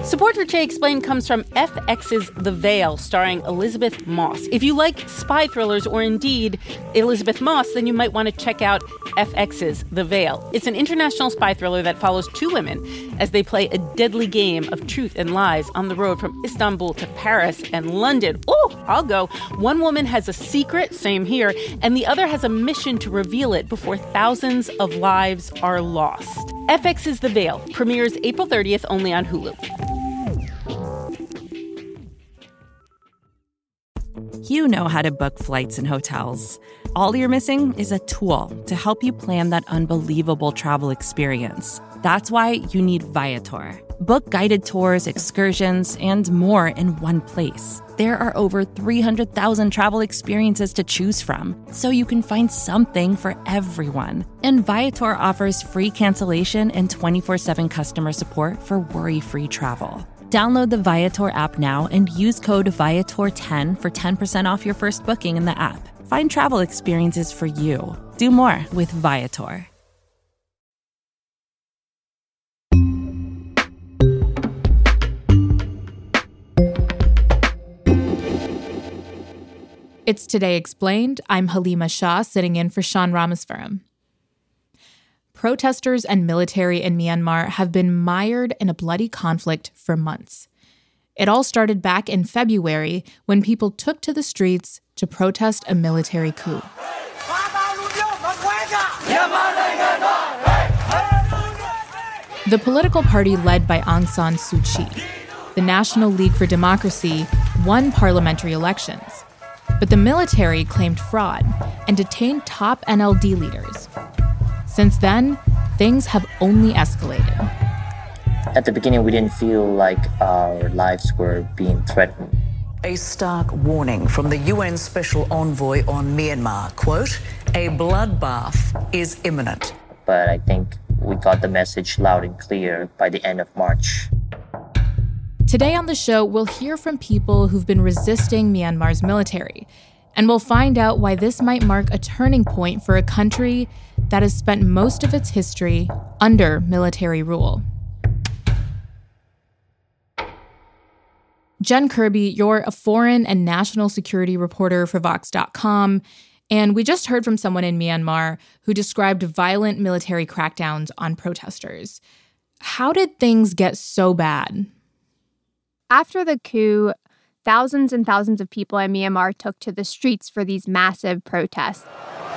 Support for Che Explained comes from FX's The Veil, starring Elizabeth Moss. If you like spy thrillers or indeed Elizabeth Moss, then you might want to check out FX's The Veil. It's an international spy thriller that follows two women as they play a deadly game of truth and lies on the road from Istanbul to Paris and London. Oh, I'll go. One woman has a secret, same here, and the other has a mission to reveal it before thousands of lives are lost. FX's The Veil premieres April 30th only on Hulu. You know how to book flights and hotels. All you're missing is a tool to help you plan that unbelievable travel experience. That's why you need Viator. Book guided tours, excursions, and more in one place. There are over 300,000 travel experiences to choose from, so you can find something for everyone. And Viator offers free cancellation and 24/7 customer support for worry-free travel. Download the Viator app now and use code Viator10 for 10% off your first booking in the app. Find travel experiences for you. Do more with Viator. It's Today Explained. I'm Halima Shah, sitting in for Sean Ramaswamy. Protesters and military in Myanmar have been mired in a bloody conflict for months. It all started back in February when people took to the streets to protest a military coup. The political party led by Aung San Suu Kyi, the National League for Democracy, won parliamentary elections. But the military claimed fraud and detained top NLD leaders. Since then, things have only escalated. At the beginning, we didn't feel like our lives were being threatened. A stark warning from the UN Special Envoy on Myanmar, quote, "A bloodbath is imminent." But I think we got the message loud and clear by the end of March. Today on the show, we'll hear from people who've been resisting Myanmar's military, and we'll find out why this might mark a turning point for a country that has spent most of its history under military rule. Jen Kirby, you're a foreign and national security reporter for Vox.com, and we just heard from someone in Myanmar who described violent military crackdowns on protesters. How did things get so bad? After the coup, thousands and thousands of people in Myanmar took to the streets for these massive protests.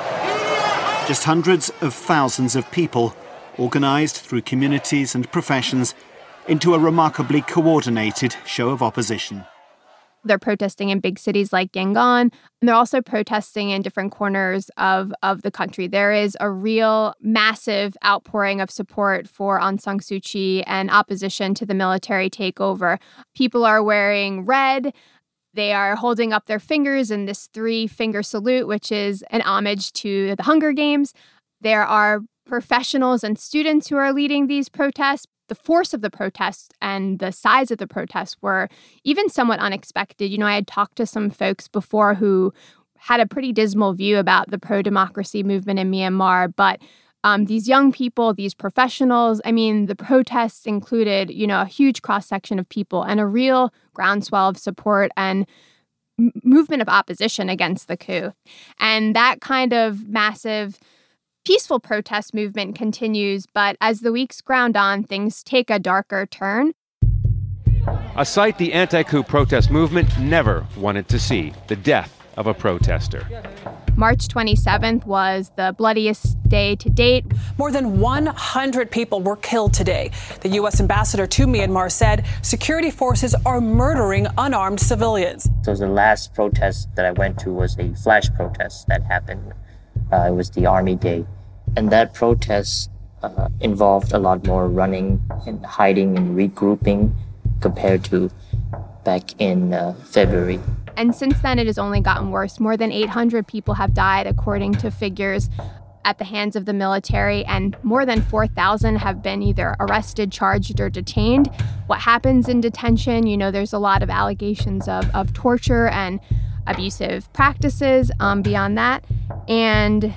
Just hundreds of thousands of people, organised through communities and professions, into a remarkably coordinated show of opposition. They're protesting in big cities like Yangon, and they're also protesting in different corners of the country. There is a real massive outpouring of support for Aung San Suu Kyi and opposition to the military takeover. People are wearing red. They are holding up their fingers in this 3-finger salute, which is an homage to the Hunger Games. There are professionals and students who are leading these protests. The force of the protests and the size of the protests were even somewhat unexpected. You know, I had talked to some folks before who had a pretty dismal view about the pro-democracy movement in Myanmar, but these young people, these professionals, I mean, the protests included, you know, a huge cross-section of people and a real groundswell of support and movement of opposition against the coup. And that kind of massive peaceful protest movement continues, but as the weeks ground on, things take a darker turn. A sight the anti-coup protest movement never wanted to see, the death of a protester. March 27th was the bloodiest day to date. More than 100 people were killed today. The U.S. ambassador to Myanmar said security forces are murdering unarmed civilians. So the last protest that I went to was a flash protest that happened. It was the Army Day. And that protest involved a lot more running and hiding and regrouping compared to back in February. And since then, it has only gotten worse. More than 800 people have died, according to figures at the hands of the military, and more than 4,000 have been either arrested, charged, or detained. What happens in detention? You know, there's a lot of allegations of torture and abusive practices beyond that. And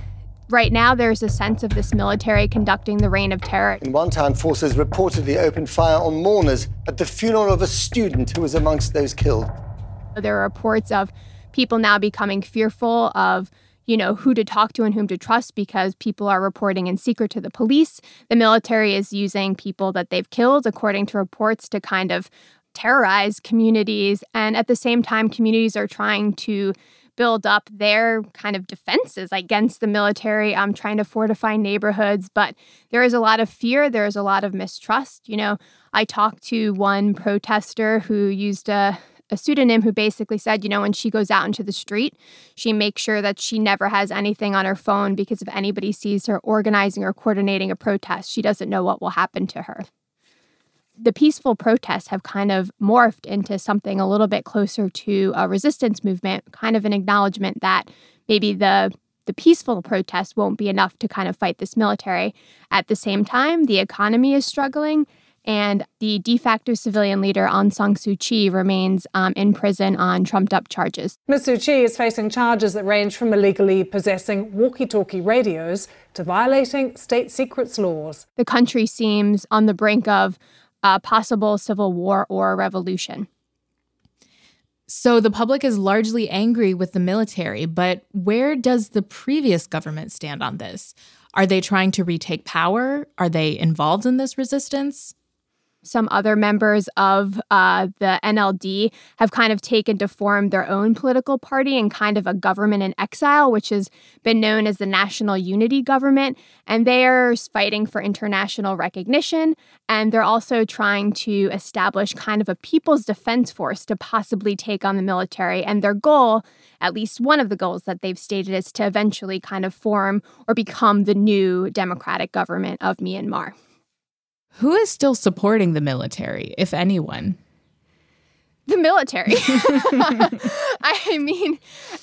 Right now, there's a sense of this military conducting the reign of terror. In one town, forces reportedly opened fire on mourners at the funeral of a student who was amongst those killed. There are reports of people now becoming fearful of, who to talk to and whom to trust because people are reporting in secret to the police. The military is using people that they've killed, according to reports, to kind of terrorize communities. And at the same time, communities are trying to build up their kind of defenses against the military, trying to fortify neighborhoods. But there is a lot of fear. There is a lot of mistrust. I talked to one protester who used a pseudonym who basically said, when she goes out into the street, she makes sure that she never has anything on her phone because if anybody sees her organizing or coordinating a protest, she doesn't know what will happen to her. The peaceful protests have kind of morphed into something a little bit closer to a resistance movement, kind of an acknowledgement that maybe the peaceful protests won't be enough to kind of fight this military. At the same time, the economy is struggling, and the de facto civilian leader Aung San Suu Kyi remains in prison on trumped-up charges. Ms. Suu Kyi is facing charges that range from illegally possessing walkie-talkie radios to violating state secrets laws. The country seems on the brink of a possible civil war or a revolution. So the public is largely angry with the military, but where does the previous government stand on this? Are they trying to retake power? Are they involved in this resistance? Some other members of the NLD have kind of taken to form their own political party and kind of a government in exile, which has been known as the National Unity Government. And they are fighting for international recognition. And they're also trying to establish kind of a People's Defense Force to possibly take on the military. And their goal, at least one of the goals that they've stated, is to eventually kind of form or become the new democratic government of Myanmar. Who is still supporting the military, if anyone? The military. I mean,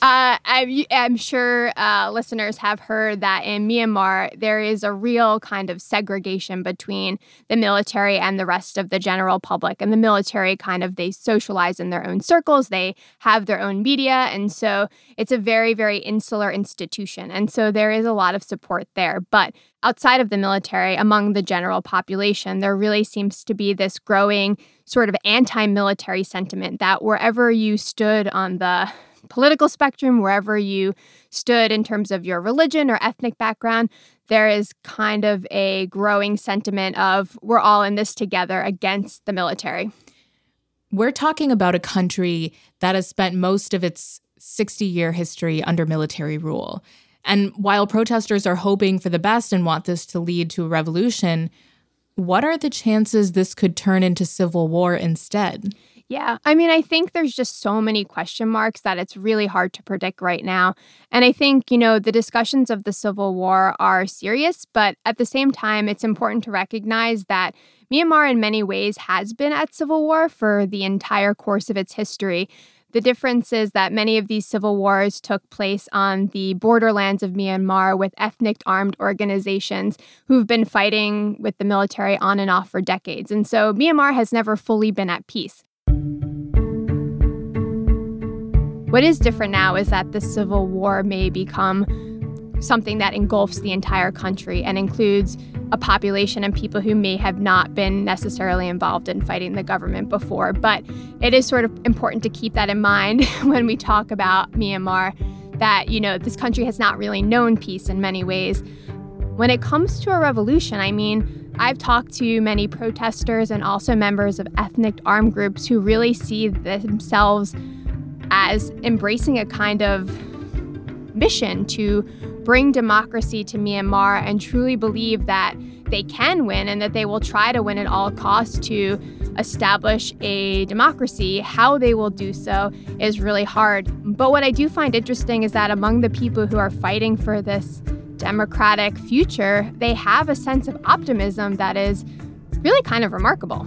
I'm sure listeners have heard that in Myanmar, there is a real kind of segregation between the military and the rest of the general public. And the military they socialize in their own circles. They have their own media. And so it's a very, very insular institution. And so there is a lot of support there. But outside of the military, among the general population, there really seems to be this growing sort of anti-military sentiment that wherever you stood on the political spectrum, wherever you stood in terms of your religion or ethnic background, there is kind of a growing sentiment of we're all in this together against the military. We're talking about a country that has spent most of its 60-year history under military rule. And while protesters are hoping for the best and want this to lead to a revolution, what are the chances this could turn into civil war instead? Yeah, I mean, I think there's just so many question marks that it's really hard to predict right now. And I think, the discussions of the Civil War are serious, but at the same time, it's important to recognize that Myanmar in many ways has been at civil war for the entire course of its history. The difference is that many of these civil wars took place on the borderlands of Myanmar with ethnic armed organizations who've been fighting with the military on and off for decades. And so Myanmar has never fully been at peace. What is different now is that the civil war may become something that engulfs the entire country and includes a population and people who may have not been necessarily involved in fighting the government before. But it is sort of important to keep that in mind when we talk about Myanmar, that, this country has not really known peace in many ways. When it comes to a revolution, I mean, I've talked to many protesters and also members of ethnic armed groups who really see themselves as embracing a kind of mission to bring democracy to Myanmar and truly believe that they can win and that they will try to win at all costs to establish a democracy. How they will do so is really hard. But what I do find interesting is that among the people who are fighting for this democratic future, they have a sense of optimism that is really kind of remarkable.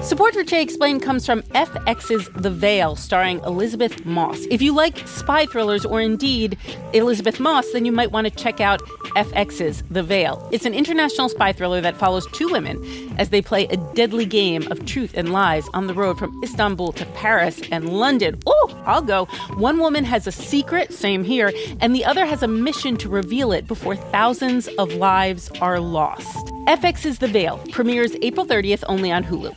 Support for Jay Explained comes from FX's The Veil, starring Elizabeth Moss. If you like spy thrillers or indeed Elizabeth Moss, then you might want to check out FX's The Veil. It's an international spy thriller that follows two women as they play a deadly game of truth and lies on the road from Istanbul to Paris and London. Oh, I'll go. One woman has a secret, same here, and the other has a mission to reveal it before thousands of lives are lost. FX's The Veil premieres April 30th only on Hulu.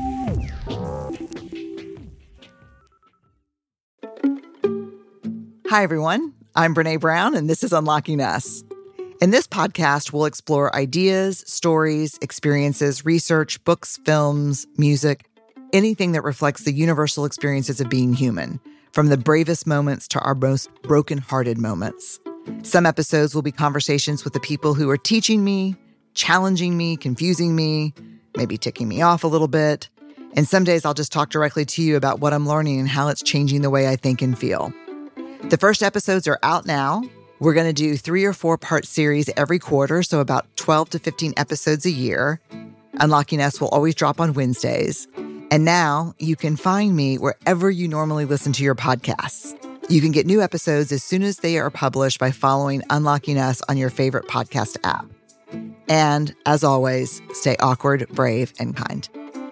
Hi, everyone. I'm Brene Brown, and this is Unlocking Us. In this podcast, we'll explore ideas, stories, experiences, research, books, films, music, anything that reflects the universal experiences of being human, from the bravest moments to our most broken-hearted moments. Some episodes will be conversations with the people who are teaching me, challenging me, confusing me, maybe ticking me off a little bit. And some days I'll just talk directly to you about what I'm learning and how it's changing the way I think and feel. The first episodes are out now. We're going to do 3 or 4 part series every quarter, so about 12 to 15 episodes a year. Unlocking Us will always drop on Wednesdays. And now you can find me wherever you normally listen to your podcasts. You can get new episodes as soon as they are published by following Unlocking Us on your favorite podcast app. And as always, stay awkward, brave, and kind.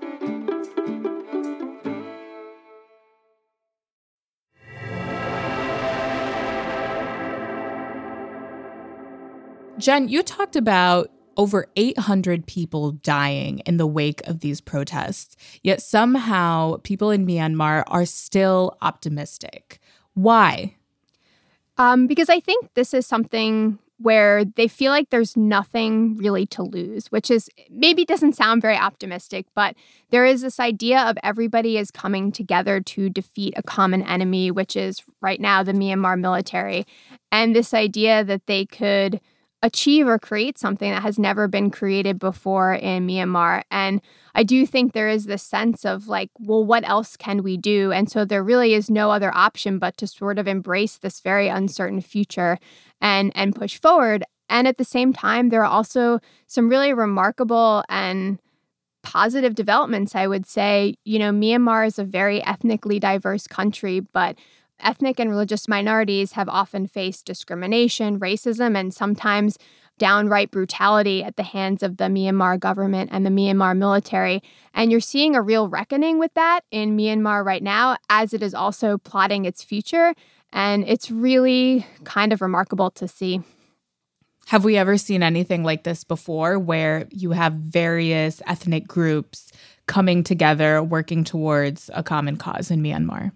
Jen, you talked about over 800 people dying in the wake of these protests, yet somehow people in Myanmar are still optimistic. Why? Because I think this is something where they feel like there's nothing really to lose, which is maybe doesn't sound very optimistic, but there is this idea of everybody is coming together to defeat a common enemy, which is right now the Myanmar military, and this idea that they could achieve or create something that has never been created before in Myanmar. And I do think there is this sense of like, well, what else can we do? And so there really is no other option but to sort of embrace this very uncertain future and push forward. And at the same time, there are also some really remarkable and positive developments, I would say. You know, Myanmar is a very ethnically diverse country, but ethnic and religious minorities have often faced discrimination, racism, and sometimes downright brutality at the hands of the Myanmar government and the Myanmar military. And you're seeing a real reckoning with that in Myanmar right now, as it is also plotting its future. And it's really kind of remarkable to see. Have we ever seen anything like this before, where you have various ethnic groups coming together, working towards a common cause in Myanmar?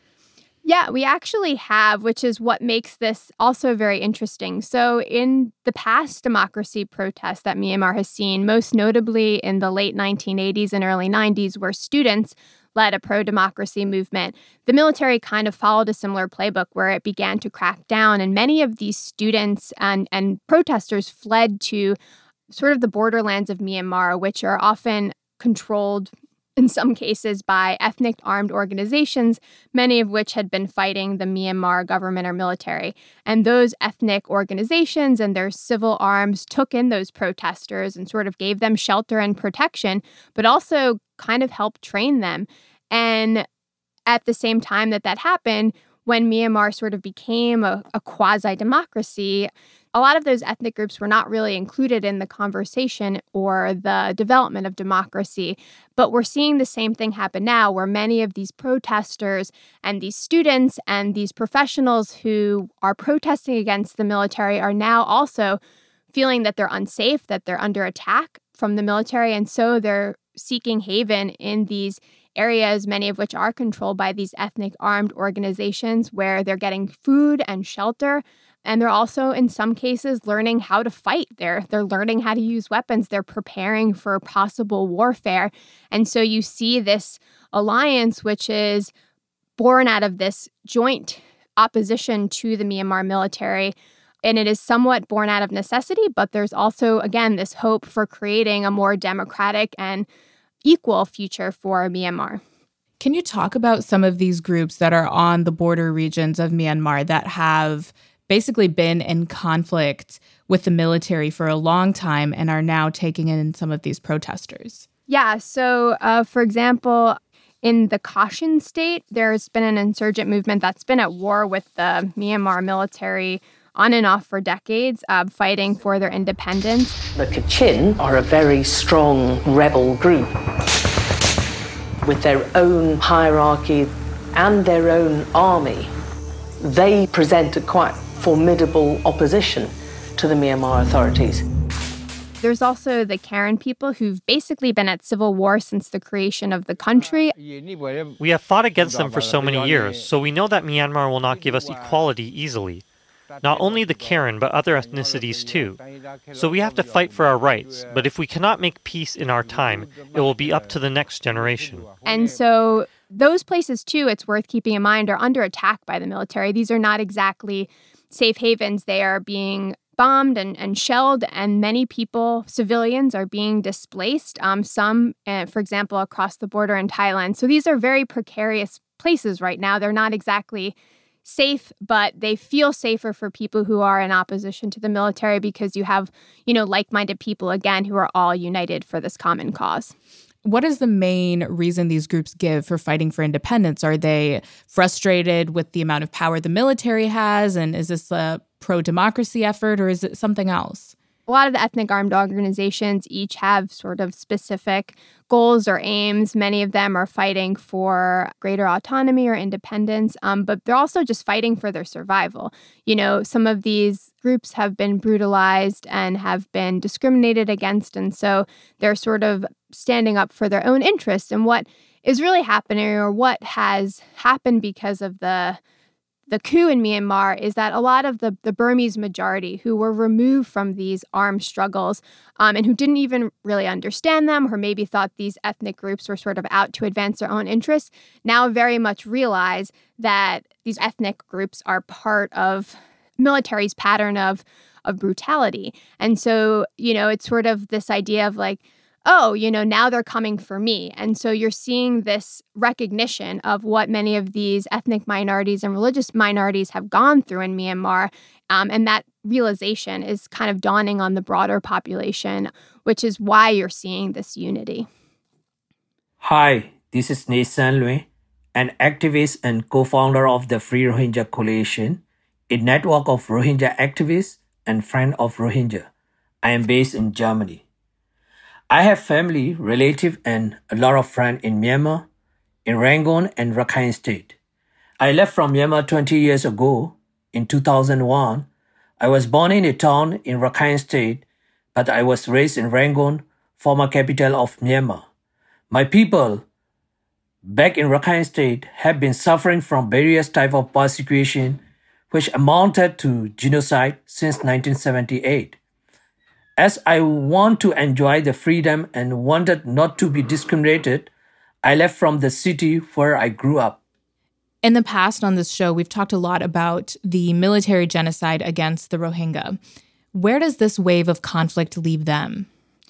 Yeah, we actually have, which is what makes this also very interesting. So in the past democracy protests that Myanmar has seen, most notably in the late 1980s and early 90s, where students led a pro-democracy movement, the military kind of followed a similar playbook where it began to crack down. And many of these students and protesters fled to sort of the borderlands of Myanmar, which are often controlled in some cases by ethnic armed organizations, many of which had been fighting the Myanmar government or military. And those ethnic organizations and their civil arms took in those protesters and sort of gave them shelter and protection, but also kind of helped train them. And at the same time that happened, when Myanmar sort of became a quasi-democracy, a lot of those ethnic groups were not really included in the conversation or the development of democracy. But we're seeing the same thing happen now, where many of these protesters and these students and these professionals who are protesting against the military are now also feeling that they're unsafe, that they're under attack from the military. And so they're seeking haven in these areas, many of which are controlled by these ethnic armed organizations, where they're getting food and shelter. And they're also, in some cases, learning how to fight. They're learning how to use weapons. They're preparing for possible warfare. And so you see this alliance, which is born out of this joint opposition to the Myanmar military. And it is somewhat born out of necessity, but there's also, again, this hope for creating a more democratic and equal future for Myanmar. Can you talk about some of these groups that are on the border regions of Myanmar that have basically been in conflict with the military for a long time and are now taking in some of these protesters? Yeah. So, for example, in the Kachin state, there's been an insurgent movement that's been at war with the Myanmar military on and off for decades, fighting for their independence. The Kachin are a very strong rebel group with their own hierarchy and their own army. They present a quite formidable opposition to the Myanmar authorities. There's also the Karen people who've basically been at civil war since the creation of the country. We have fought against them for so many years, so we know that Myanmar will not give us equality easily. Not only the Karen, but other ethnicities too. So we have to fight for our rights, but if we cannot make peace in our time, it will be up to the next generation. And so those places too, it's worth keeping in mind, are under attack by the military. These are not exactly safe havens. They are being bombed and shelled, and many people, civilians, are being displaced. Some, for example, across the border in Thailand. So these are very precarious places right now. They're not exactly safe, but they feel safer for people who are in opposition to the military because you have, like-minded people, again, who are all united for this common cause. What is the main reason these groups give for fighting for independence? Are they frustrated with the amount of power the military has? And is this a pro-democracy effort, or is it something else? A lot of the ethnic armed organizations each have sort of specific goals or aims. Many of them are fighting for greater autonomy or independence, but they're also just fighting for their survival. Some of these groups have been brutalized and have been discriminated against, and so they're sort of standing up for their own interests. And what is really happening, or what has happened because of the coup in Myanmar, is that a lot of the Burmese majority who were removed from these armed struggles and who didn't even really understand them, or maybe thought these ethnic groups were sort of out to advance their own interests, now very much realize that these ethnic groups are part of military's pattern of brutality. And so, it's sort of this idea of like, oh, now they're coming for me. And so you're seeing this recognition of what many of these ethnic minorities and religious minorities have gone through in Myanmar. And that realization is kind of dawning on the broader population, which is why you're seeing this unity. Hi, this is Nathan Lui, an activist and co-founder of the Free Rohingya Coalition, a network of Rohingya activists and friends of Rohingya. I am based in Germany. I have family, relatives, and a lot of friends in Myanmar, in Rangoon and Rakhine State. I left from Myanmar 20 years ago. In 2001, I was born in a town in Rakhine State, but I was raised in Rangoon, former capital of Myanmar. My people back in Rakhine State have been suffering from various types of persecution, which amounted to genocide since 1978. As I want to enjoy the freedom and wanted not to be discriminated, I left from the city where I grew up. In the past on this show, we've talked a lot about the military genocide against the Rohingya. Where does this wave of conflict leave them?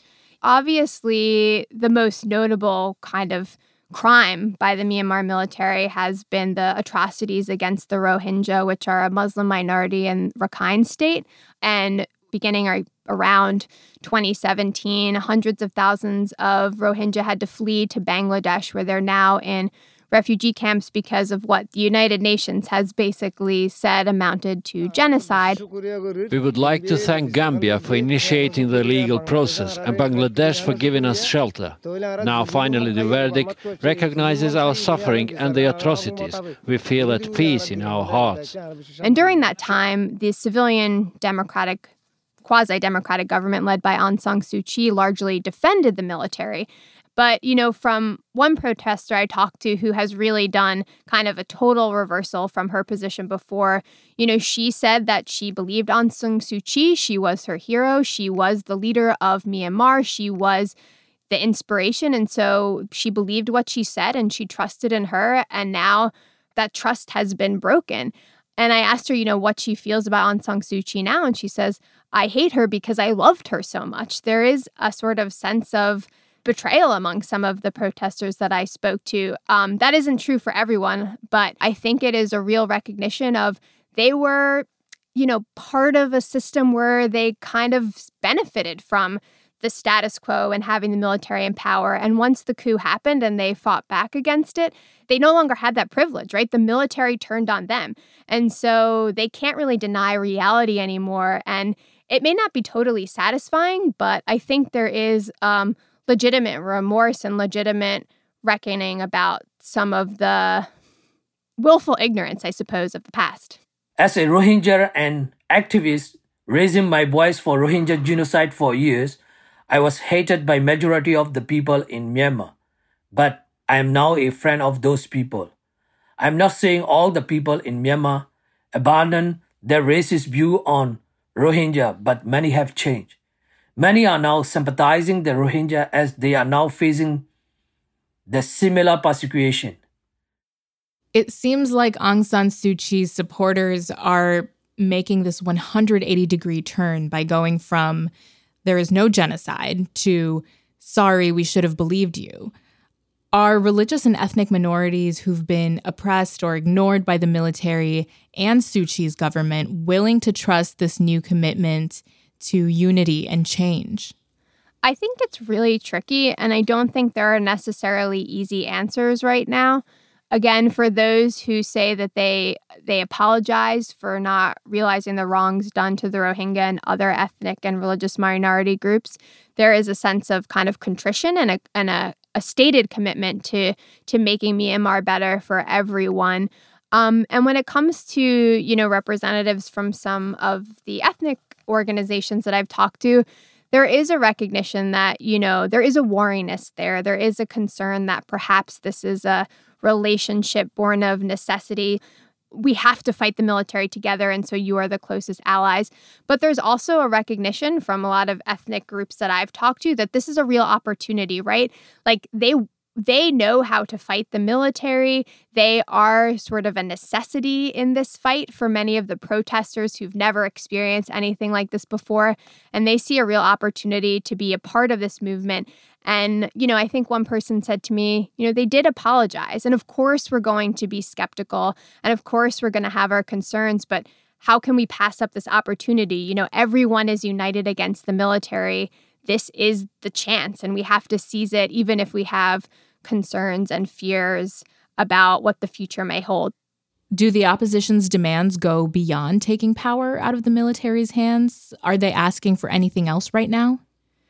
Obviously, the most notable kind of crime by the Myanmar military has been the atrocities against the Rohingya, which are a Muslim minority in Rakhine State. And beginning around 2017, hundreds of thousands of Rohingya had to flee to Bangladesh, where they're now in refugee camps because of what the United Nations has basically said amounted to genocide. We would like to thank Gambia for initiating the legal process and Bangladesh for giving us shelter. Now, finally, the verdict recognizes our suffering and the atrocities. We feel at peace in our hearts. And during that time, the civilian quasi-democratic government led by Aung San Suu Kyi largely defended the military. But, from one protester I talked to who has really done kind of a total reversal from her position before, she said that she believed Aung San Suu Kyi. She was her hero. She was the leader of Myanmar. She was the inspiration. And so she believed what she said and she trusted in her. And now that trust has been broken. And I asked her, what she feels about Aung San Suu Kyi now. And she says, I hate her because I loved her so much. There is a sort of sense of betrayal among some of the protesters that I spoke to. That isn't true for everyone, but I think it is a real recognition of they were, part of a system where they kind of benefited from the status quo and having the military in power. And once the coup happened and they fought back against it, they no longer had that privilege, right? The military turned on them. And so they can't really deny reality anymore. And it may not be totally satisfying, but I think there is legitimate remorse and legitimate reckoning about some of the willful ignorance, I suppose, of the past. As a Rohingya and activist raising my voice for Rohingya genocide for years, I was hated by majority of the people in Myanmar, but I am now a friend of those people. I am not saying all the people in Myanmar abandoned their racist view on Rohingya, but many have changed. Many are now sympathizing the Rohingya as they are now facing the similar persecution. It seems like Aung San Suu Kyi's supporters are making this 180-degree turn by going from there is no genocide to sorry, we should have believed you. Are religious and ethnic minorities who've been oppressed or ignored by the military and Suu Kyi's government willing to trust this new commitment to unity and change? I think it's really tricky, and I don't think there are necessarily easy answers right now. Again, for those who say that they apologize for not realizing the wrongs done to the Rohingya and other ethnic and religious minority groups, there is a sense of kind of contrition and a stated commitment to making Myanmar better for everyone. And when it comes to, representatives from some of the ethnic organizations that I've talked to, there is a recognition that, there is a wariness there. There is a concern that perhaps this is a relationship born of necessity. We have to fight the military together, and so you are the closest allies. But there's also a recognition from a lot of ethnic groups that I've talked to that this is a real opportunity, right? Like they know how to fight the military. They are sort of a necessity in this fight for many of the protesters who've never experienced anything like this before. And they see a real opportunity to be a part of this movement. And, I think one person said to me, they did apologize. And of course, we're going to be skeptical. And of course, we're going to have our concerns. But how can we pass up this opportunity? Everyone is united against the military. This is the chance, and we have to seize it, even if we have concerns and fears about what the future may hold. Do the opposition's demands go beyond taking power out of the military's hands? Are they asking for anything else right now?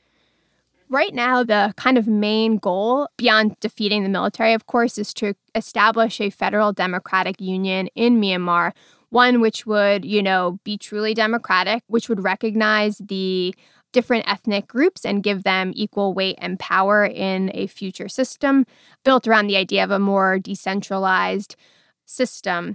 Right now, the kind of main goal, beyond defeating the military, of course, is to establish a federal democratic union in Myanmar, one which would, be truly democratic, which would recognize the different ethnic groups and give them equal weight and power in a future system built around the idea of a more decentralized system.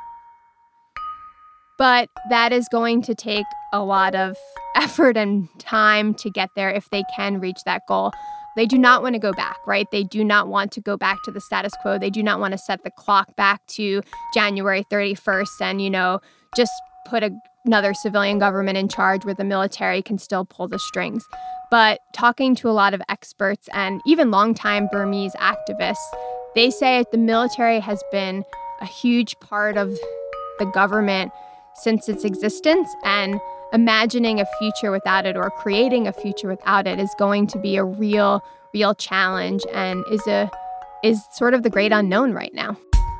But that is going to take a lot of effort and time to get there if they can reach that goal. They do not want to go back, right? They do not want to go back to the status quo. They do not want to set the clock back to January 31st and, just put another civilian government in charge where the military can still pull the strings. But talking to a lot of experts and even longtime Burmese activists, they say the military has been a huge part of the government since its existence, and imagining a future without it or creating a future without it is going to be a real challenge and is sort of the great unknown right now.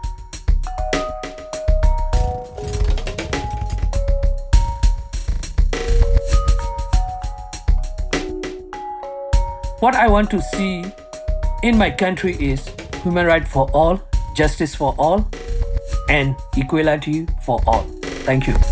What I want to see in my country is human rights for all, justice for all, and equality for all. Thank you.